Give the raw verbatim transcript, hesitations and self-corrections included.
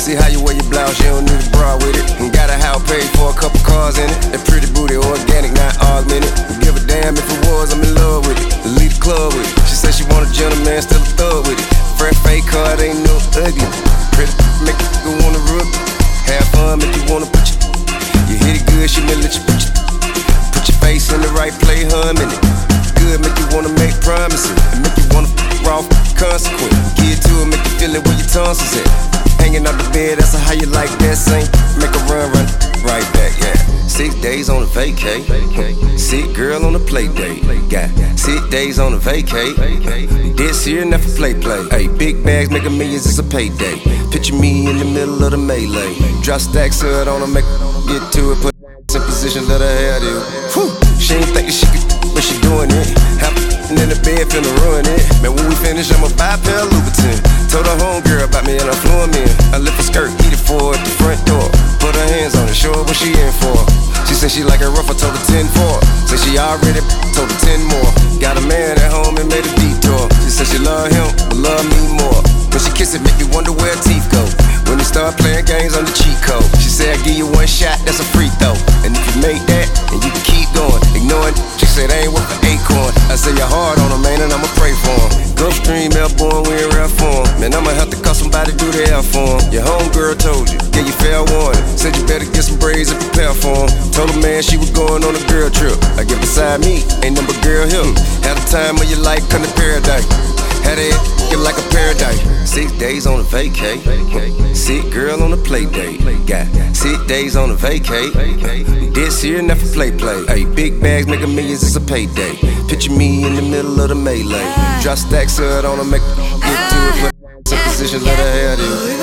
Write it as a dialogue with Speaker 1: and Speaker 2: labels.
Speaker 1: See how you wear your blouse, you don't need a bra with it. And got a house paid for a couple cars in it. That pretty booty, organic, not augmented. Give a damn if it was, I'm in love with it. Lead the club with it. She said she want a gentleman, still a thug with it. Fresh fake card, ain't no ugly. Pretty make you wanna rub. Have fun, make you wanna put your. You hit it good, she may let you put your. Put your face in the right play, hum in it. Good, make you wanna make promises. And make you wanna f off consequent. Get to it, make you feel it where your tonsils at. Hanging out the bed, that's how you like that same. Make a run, run right back, yeah. Six days on a vacay. Sick girl on a play date. Got six days on a vacay. This year, never play play. Hey, big bags making millions, it's a payday. Picture me in the middle of the melee. Drop stacks, so it on her, make get to it. Put in position, let her hair do. Whew. She ain't thinking she could, but she doing it. Have in the bed, finna ruin it. Man, when we finish, I'ma buy a pair of Louboutin. Told her homegirl about me and I flew him in. I lift her skirt, eat it for her at the front door. Put her hands on it, show her what she in for. She said she like it rough, I told her ten four. Said she already told her ten more. Got a man at home and made a detour. She said she love him, but love me more. When she kiss it, make me wonder where her teeth go. When they start playing games on the cheat code. She said I give you one shot, that's a free throw. And if you make that, and you can keep going. Ignoring, she said I ain't worth an acorn. I say you're hard on her, man, and I'ma pray for him. Gulfstream, airborne, we in rare form. Man, I'ma have to call somebody to do the air for him. Your homegirl told you, gave you fair warning. Said you better get some braids and prepare for him. Told her man she was going on a girl trip. I get beside me, ain't number girl here. Had a time of your life, come to paradise. Had it like a paradise. Six days on a vacay. Sick girl on a play date. Got six days on a vacay. This year, never play play. Hey, big bags making millions, it's a payday. Picture me in the middle of the melee. Drop stacks, so it on her, make get to it. Put in position, let her hair do.